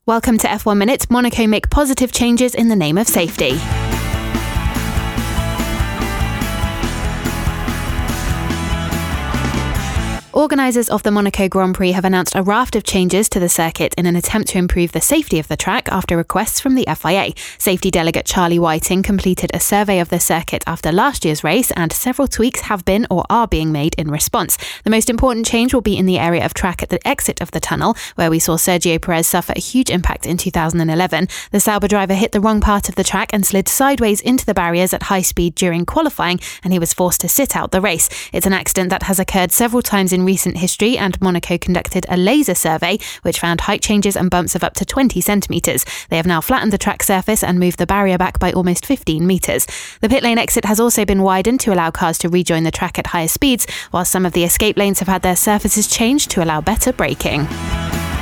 Welcome to F1 Minute. Monaco make positive changes in the name of safety. Organisers of the Monaco Grand Prix have announced a raft of changes to the circuit in an attempt to improve the safety of the track after requests from the FIA. Safety delegate Charlie Whiting completed a survey of the circuit after last year's race, and several tweaks have been or are being made in response. The most important change will be in the area of track at the exit of the tunnel, where we saw Sergio Perez suffer a huge impact in 2011. The Sauber driver hit the wrong part of the track and slid sideways into the barriers at high speed during qualifying, and he was forced to sit out the race. It's an accident that has occurred several times in recent history, and Monaco conducted a laser survey which found height changes and bumps of up to 20 centimetres. They have now flattened the track surface and moved the barrier back by almost 15 metres. The pit lane exit has also been widened to allow cars to rejoin the track at higher speeds, while some of the escape lanes have had their surfaces changed to allow better braking.